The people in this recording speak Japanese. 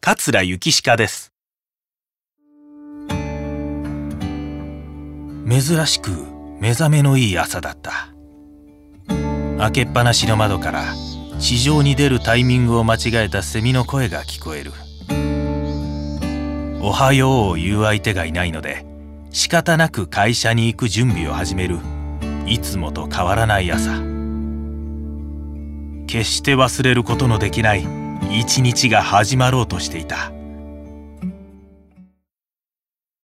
桂幸鹿です。珍しく目覚めのいい朝だった。開けっぱなしの窓から地上に出るタイミングを間違えたセミの声が聞こえる。おはようを言う相手がいないので、仕方なく会社に行く準備を始める、いつもと変わらない朝。決して忘れることのできない一日が始まろうとしていた。